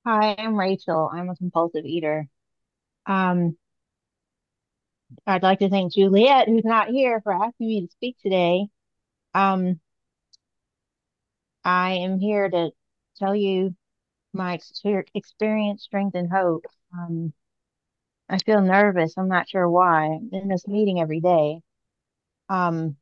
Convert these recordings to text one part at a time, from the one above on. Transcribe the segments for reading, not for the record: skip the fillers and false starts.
Hi, I'm Rachel. I'm a compulsive eater. Um, I'd like to thank Juliet, who's not here, for asking me to speak today. Um, I am here to tell you my experience, strength, and hope. I feel nervous. I'm not sure why. I'm in this meeting every day. Um,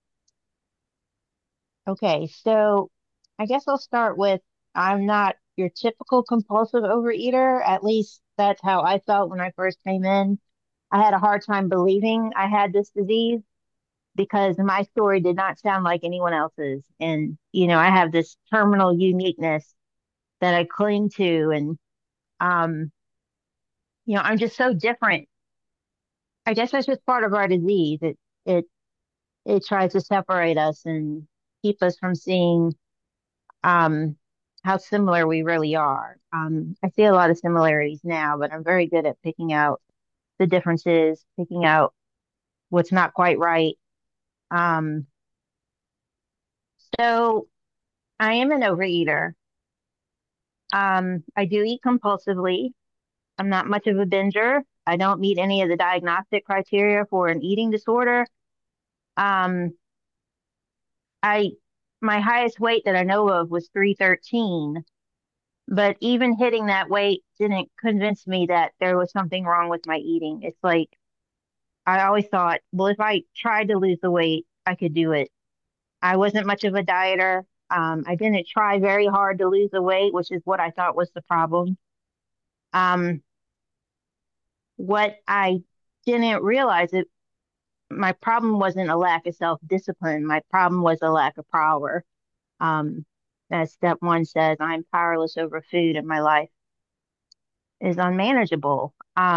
okay, so I guess I'll start with I'm not your typical compulsive overeater. At least that's how I felt when I first came in. I had a hard time believing I had this disease because my story did not sound like anyone else's. And, I have this terminal uniqueness that I cling to. And, um, I'm just so different. I guess that's just part of our disease. It, it tries to separate us and keep us from seeing, um, how similar we really are. I see a lot of similarities now, but I'm very good at picking out the differences, picking out what's not quite right. Um, so I am an overeater. I do eat compulsively. I'm not much of a binger. I don't meet any of the diagnostic criteria for an eating disorder. Um, I My highest weight that I know of was 313, but even hitting that weight didn't convince me that there was something wrong with my eating. It's like I always thought, well, if I tried to lose the weight, I could do it. I wasn't much of a dieter. I didn't try very hard to lose the weight, which is what I thought was the problem. Um, what I didn't realize it my problem wasn't a lack of self-discipline. My problem was a lack of power. Um, as step one says, I'm powerless over food and my life is unmanageable.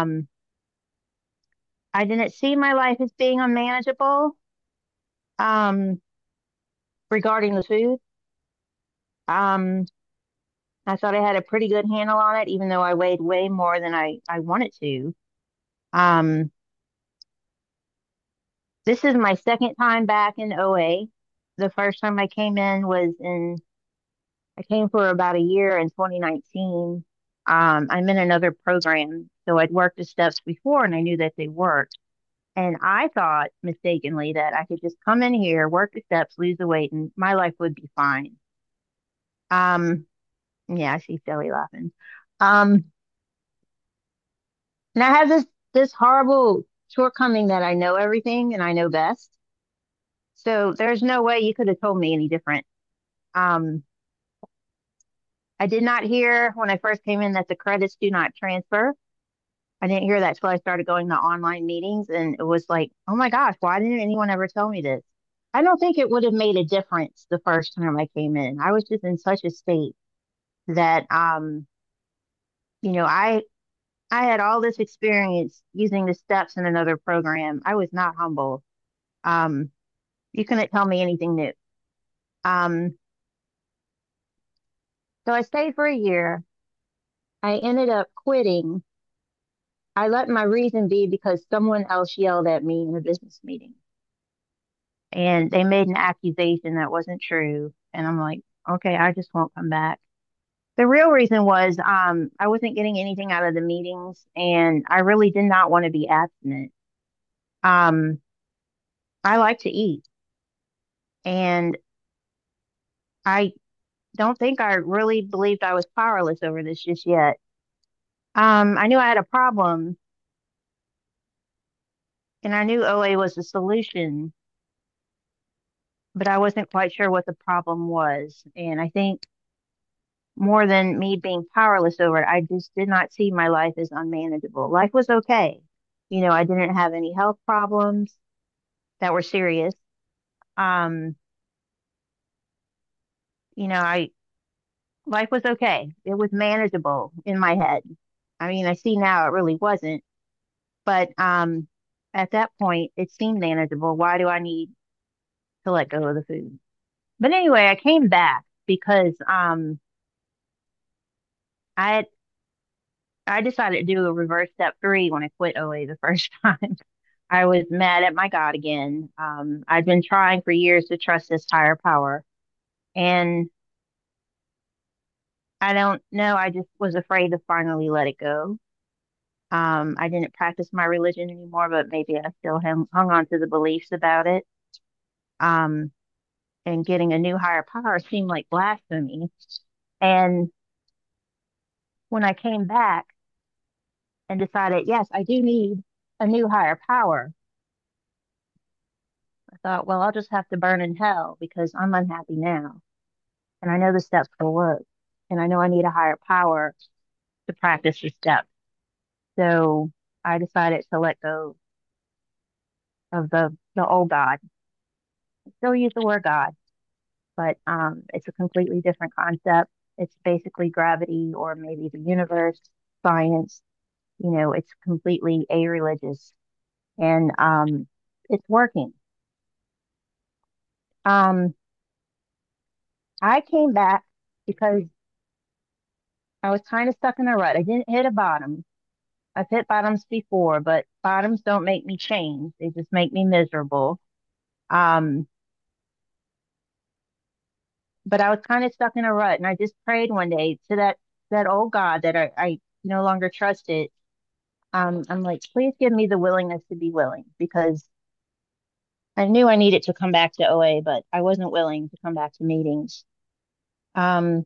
I didn't see my life as being unmanageable, um, regarding the food. Um, I thought I had a pretty good handle on it, even though I weighed way more than I wanted to. Um, this is my second time back in OA. The first time I came in was I came for about a year in 2019. I'm in another program, so I'd worked the steps before and I knew that they worked. And I thought mistakenly that I could just come in here, work the steps, lose the weight, and my life would be fine. Um, yeah, I see Shelly laughing. Um, and I have this horrible shortcoming that I know everything and I know best. So there's no way you could have told me any different. Um, I did not hear when I first came in that the credits do not transfer. I didn't hear that till I started going to online meetings, and it was like, oh my gosh, why didn't anyone ever tell me this? I don't think it would have made a difference the first time I came in. I was just in such a state that, you know, I I had all this experience using the steps in another program. I was not humble. Um, you couldn't tell me anything new. Um, so I stayed for a year. I ended up quitting. I let my reason be because someone else yelled at me in a business meeting. And they made an accusation that wasn't true. And I'm like, okay, I just won't come back. The real reason was I wasn't getting anything out of the meetings, and I really did not want to be abstinent. Um, I like to eat, and I don't think I really believed I was powerless over this just yet. I knew I had a problem, and I knew OA was the solution, but I wasn't quite sure what the problem was. And I think more than me being powerless over it, I just did not see my life as unmanageable. Life was okay. I didn't have any health problems that were serious. Um, I life was okay. It was manageable in my head. I mean, I see now it really wasn't, but at that point it seemed manageable. Why do I need to let go of the food? But anyway, I came back because I had I decided to do a reverse step three when I quit OA the first time. I was mad at my God again. I'd been trying for years to trust this higher power, and I don't know. I just was afraid to finally let it go. I didn't practice my religion anymore, but maybe I still hung on to the beliefs about it. Um, and getting a new higher power seemed like blasphemy. And when I came back and decided, yes, I do need a new higher power, I thought, well, I'll just have to burn in hell because I'm unhappy now. And I know the steps will work. And I know I need a higher power to practice the steps. So I decided to let go of the old God. I still use the word God, but it's a completely different concept. It's basically gravity or maybe the universe, science. It's completely a-religious, and it's working. Um, I came back because I was kind of stuck in a rut. I didn't hit a bottom. I've hit bottoms before, but bottoms don't make me change. They just make me miserable. Um, but I was kind of stuck in a rut, and I just prayed one day to that old God that I no longer trusted. I'm like, please give me the willingness to be willing because I knew I needed to come back to OA, but I wasn't willing to come back to meetings. Um,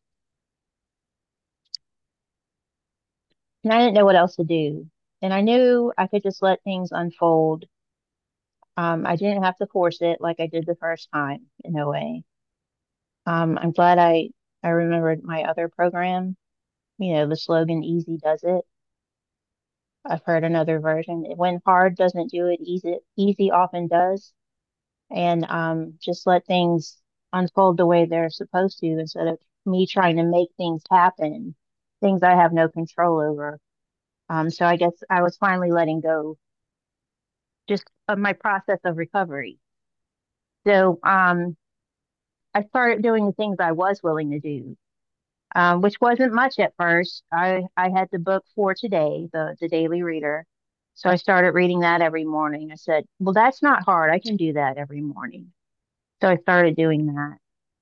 and I didn't know what else to do. And I knew I could just let things unfold. I didn't have to force it like I did the first time in OA. I'm glad I remembered my other program, the slogan easy does it. I've heard another version. When hard doesn't do it, easy often does. And just let things unfold the way they're supposed to instead of me trying to make things happen, things I have no control over. So I guess I was finally letting go just of my process of recovery. So I started doing the things I was willing to do, which wasn't much at first. I had the book for today, the Daily Reader. So I started reading that every morning. I said, well, that's not hard. I can do that every morning. So I started doing that.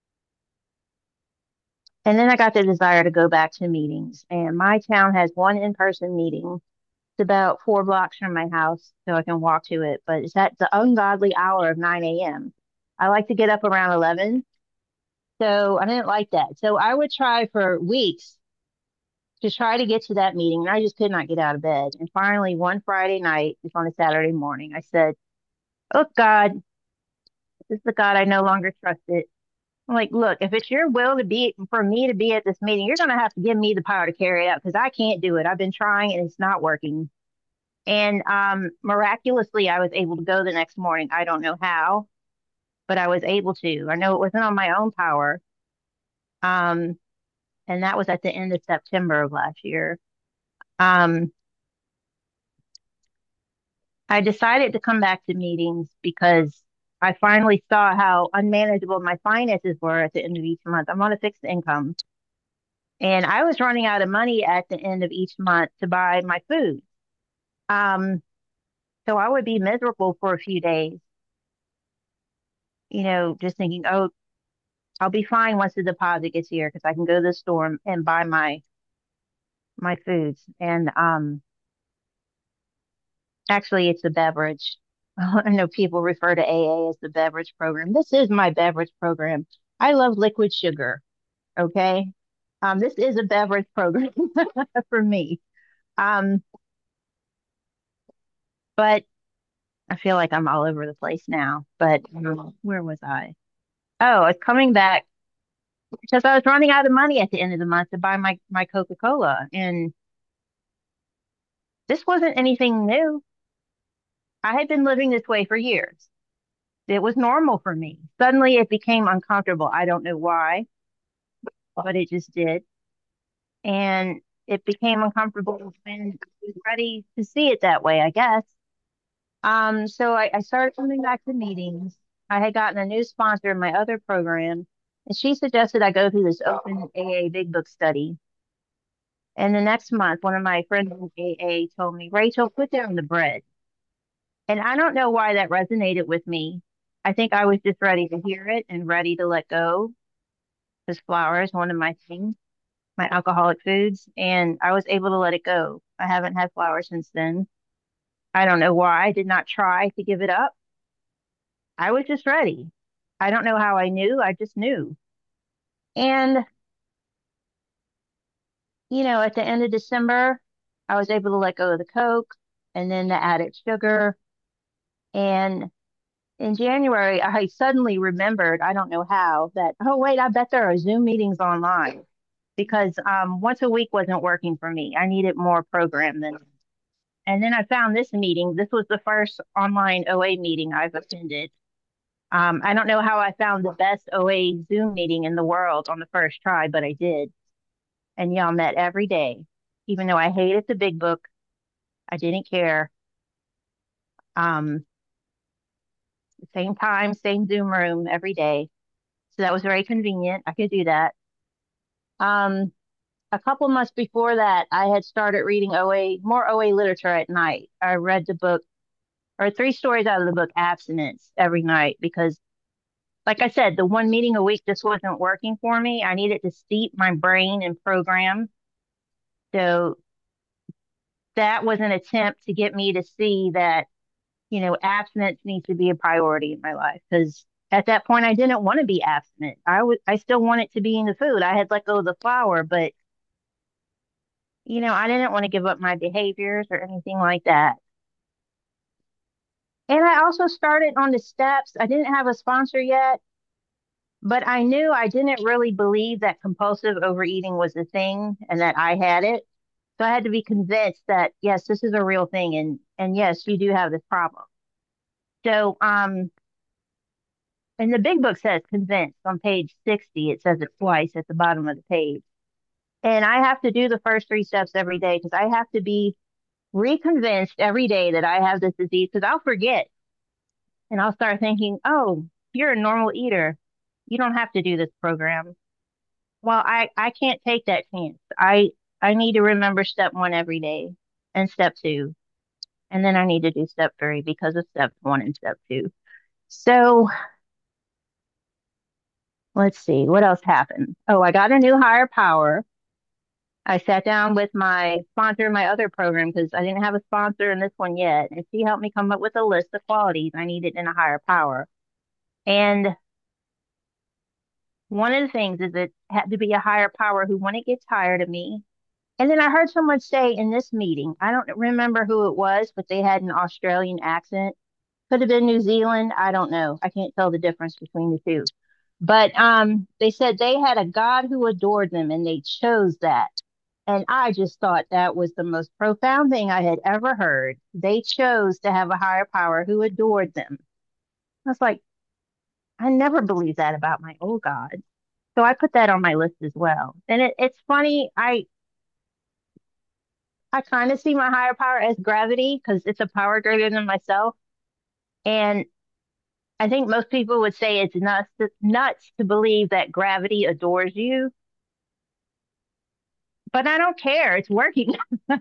And then I got the desire to go back to meetings. And my town has one in-person meeting. It's about 4 blocks from my house, so I can walk to it. But it's at the ungodly hour of 9 a.m. I like to get up around 11. So I didn't like that. So I would try for weeks to try to get to that meeting, and I just could not get out of bed. And finally, one Friday night, it's on a Saturday morning, I said, oh God, this is the God I no longer trusted. I'm like, look, if it's your will to be for me to be at this meeting, you're gonna have to give me the power to carry it out because I can't do it. I've been trying and it's not working. And miraculously, I was able to go the next morning. I don't know how, but I was able to. I know it wasn't on my own power. Um, and that was at the end of September of last year. Um, I decided to come back to meetings because I finally saw how unmanageable my finances were at the end of each month. I'm on a fixed income. And I was running out of money at the end of each month to buy my food. Um, so I would be miserable for a few days, just thinking, oh, I'll be fine once the deposit gets here because I can go to the store and buy my foods. And actually, it's a beverage. I know people refer to AA as the beverage program. This is my beverage program. I love liquid sugar. Okay. This is a beverage program for me. Um, but I feel like I'm all over the place now, but where was I? Oh, I was coming back because I was running out of money at the end of the month to buy my Coca-Cola. And this wasn't anything new. I had been living this way for years. It was normal for me. Suddenly it became uncomfortable. I don't know why, but it just did. And it became uncomfortable when I was ready to see it that way, I guess. So I started coming back to meetings. I had gotten a new sponsor in my other program, and she suggested I go through this open AA Big Book study. And the next month, one of my friends in AA told me, Rachel, put down the bread. And I don't know why that resonated with me. I think I was just ready to hear it and ready to let go because flour is one of my things. my alcoholic foods, and I was able to let it go. I haven't had flour since then. I don't know why. I did not try to give it up. I was just ready. I don't know how I knew. I just knew. And, at the end of December, I was able to let go of the Coke and then the added sugar. And in January, I suddenly remembered, I don't know how, that, oh, wait, I bet there are Zoom meetings online because once a week wasn't working for me. I needed more program than. And then I found this meeting. This was the first online OA meeting I've attended. I don't know how I found the best OA Zoom meeting in the world on the first try, but I did. And y'all met every day. Even though I hated the big book, I didn't care. Um, Same time, same Zoom room every day. So that was very convenient. I could do that. Um, a couple months before that, I had started reading more OA literature at night. I read the book or three stories out of the book Abstinence every night because, like I said, the one meeting a week just wasn't working for me. I needed to steep my brain in program. So that was an attempt to get me to see that, abstinence needs to be a priority in my life because at that point I didn't want to be abstinent. I still wanted to be in the food. I had let go of the flour, but I didn't want to give up my behaviors or anything like that. And I also started on the steps. I didn't have a sponsor yet, but I knew I didn't really believe that compulsive overeating was a thing and that I had it. So I had to be convinced that yes, this is a real thing and yes, you do have this problem. So and the big book says convinced on page 60. It says it twice at the bottom of the page. And I have to do the first three steps every day because I have to be reconvinced every day that I have this disease because I'll forget and I'll start thinking, oh, you're a normal eater. You don't have to do this program. Well, I can't take that chance. I need to remember step one every day and step two. And then I need to do step three because of step one and step two. So let's see, what else happened? Oh, I got a new higher power. I sat down with my sponsor in my other program because I didn't have a sponsor in this one yet. And she helped me come up with a list of qualities I needed in a higher power. And one of the things is it had to be a higher power who wouldn't get tired of me. And then I heard someone say in this meeting, I don't remember who it was, but they had an Australian accent. Could have been New Zealand. I don't know. I can't tell the difference between the two. But they said they had a God who adored them and they chose that. And I just thought that was the most profound thing I had ever heard. They chose to have a higher power who adored them. I was like, I never believed that about my old God. So I put that on my list as well. And it's funny, I kind of see my higher power as gravity because it's a power greater than myself. And I think most people would say it's nuts to believe that gravity adores you, but I don't care. It's working.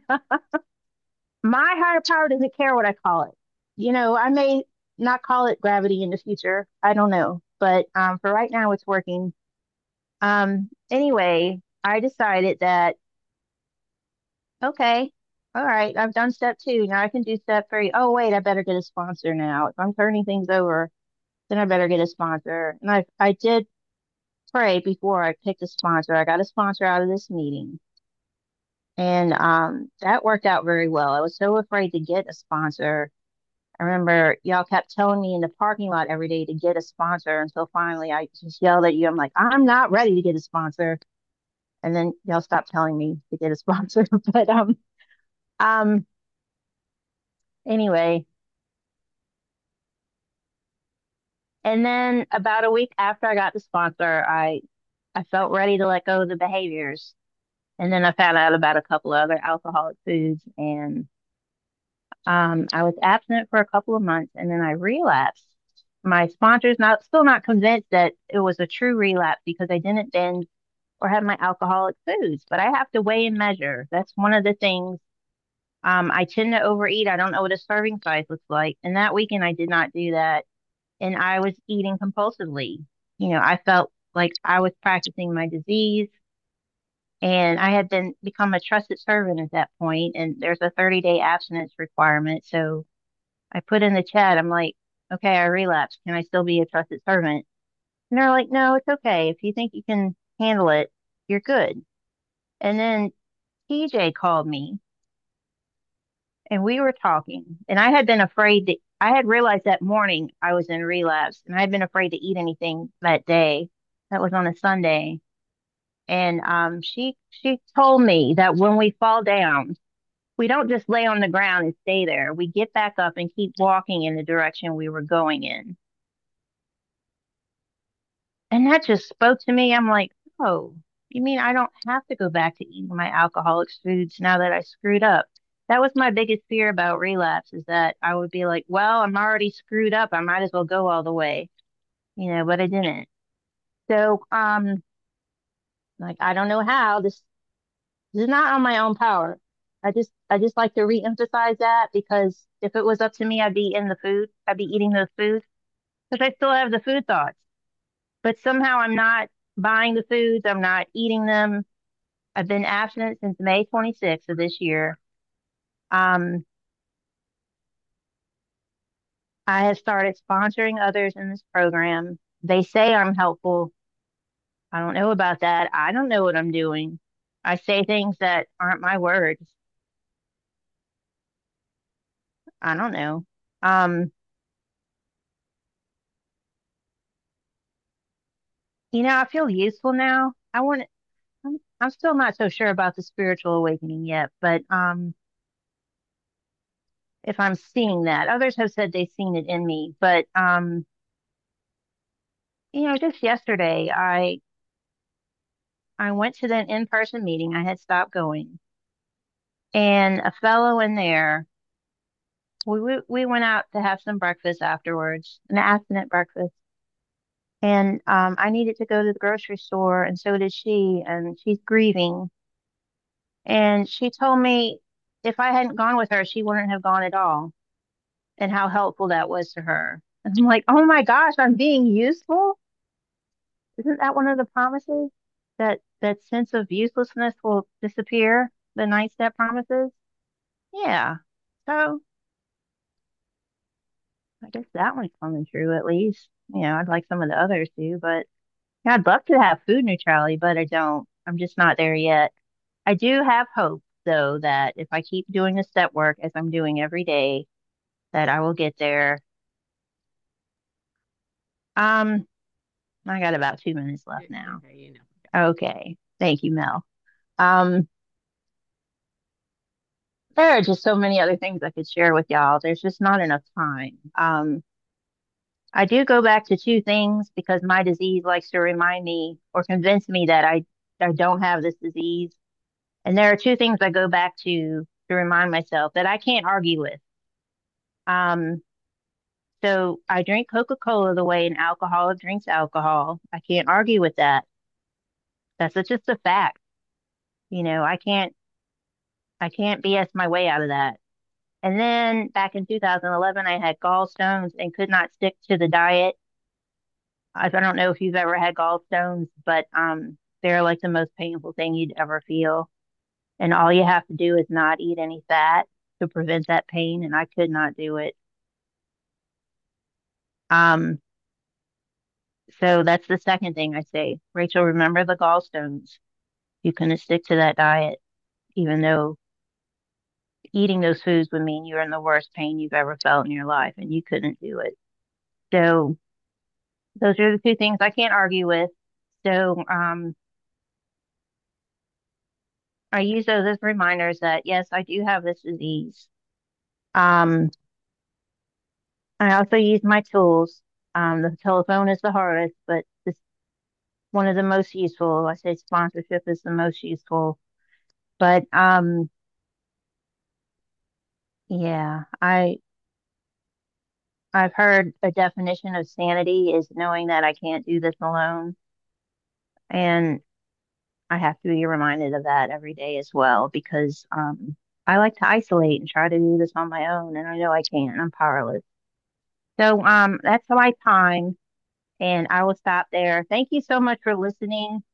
My higher power doesn't care what I call it. I may not call it gravity in the future. I don't know. But for right now, it's working. Anyway, I decided that, okay, all right, I've done step two. Now I can do step three. Oh, wait, I better get a sponsor now. If I'm turning things over, then I better get a sponsor. And I did pray before I picked a sponsor. I got a sponsor out of this meeting. And that worked out very well. I was so afraid to get a sponsor. I remember y'all kept telling me in the parking lot every day to get a sponsor until finally I just yelled at you. I'm like, I'm not ready to get a sponsor. And then y'all stopped telling me to get a sponsor. But um anyway, and then about a week after I got the sponsor, I felt ready to let go of the behaviors. And then I found out about a couple of other alcoholic foods and I was abstinent for a couple of months and then I relapsed. My sponsor's still not convinced that it was a true relapse because I didn't binge or have my alcoholic foods, but I have to weigh and measure. That's one of the things. I tend to overeat. I don't know what a serving size looks like. And that weekend I did not do that. And I was eating compulsively. I felt like I was practicing my disease. And I had been become a trusted servant at that point, and there's a 30-day abstinence requirement. So I put in the chat, I'm like, okay, I relapsed. Can I still be a trusted servant? And they're like, no, it's okay. If you think you can handle it, you're good. And then TJ called me and we were talking, and I had been afraid that I had realized that morning I was in relapse, and I had been afraid to eat anything that day. That was on a Sunday. And she told me that when we fall down, we don't just lay on the ground and stay there. We get back up and keep walking in the direction we were going in. And that just spoke to me. I'm like, oh, you mean I don't have to go back to eating my alcoholic foods now that I screwed up? That was my biggest fear about relapse, is that I would be like, well, I'm already screwed up. I might as well go all the way, but I didn't. So, like, I don't know how this is not on my own power. I just like to reemphasize that, because if it was up to me, I'd be in the food. I'd be eating those foods because I still have the food thoughts. But somehow I'm not buying the foods. I'm not eating them. I've been abstinent since May 26th of this year. Um, I have started sponsoring others in this program. They say I'm helpful. I don't know about that. I don't know what I'm doing. I say things that aren't my words. I don't know. Um, I feel useful now. I'm still not so sure about the spiritual awakening yet, but if I'm seeing that, others have said they've seen it in me, but just yesterday I went to that in-person meeting. I had stopped going, and a fellow in there, we went out to have some breakfast afterwards, an abstinent breakfast. And I needed to go to the grocery store, and so did she, and she's grieving. And she told me if I hadn't gone with her, she wouldn't have gone at all, and how helpful that was to her. And I'm like, oh my gosh, I'm being useful. Isn't that one of the promises? That sense of uselessness will disappear, the ninth step promises? Yeah. So I guess that one's coming true at least. I'd like some of the others too, but yeah, I'd love to have food neutrality, but I don't. I'm just not there yet. I do have hope though that if I keep doing the step work as I'm doing every day, that I will get there. Um, I got about 2 minutes left It's now. okay, Okay. Thank you, Mel. Um, there are just so many other things I could share with y'all. There's just not enough time. I do go back to two things because my disease likes to remind me or convince me that I don't have this disease. And there are two things I go back to remind myself that I can't argue with. Um, so I drink Coca-Cola the way an alcoholic drinks alcohol. I can't argue with that. Just a fact. I can't BS my way out of that. And then back in 2011, I had gallstones and could not stick to the diet. I don't know if you've ever had gallstones, but they're like the most painful thing you'd ever feel. And all you have to do is not eat any fat to prevent that pain, and I could not do it. Um, so that's the second thing I say. Rachel, remember the gallstones. You couldn't stick to that diet, even though eating those foods would mean you're in the worst pain you've ever felt in your life, and you couldn't do it. So those are the two things I can't argue with. So I use those as reminders that yes, I do have this disease. Um, I also use my tools. The telephone is the hardest, but this one of the most useful. I say sponsorship is the most useful. But yeah, I've heard a definition of sanity is knowing that I can't do this alone, and I have to be reminded of that every day as well because I like to isolate and try to do this on my own, and I know I can't. I'm powerless. So that's my time, and I will stop there. Thank you so much for listening.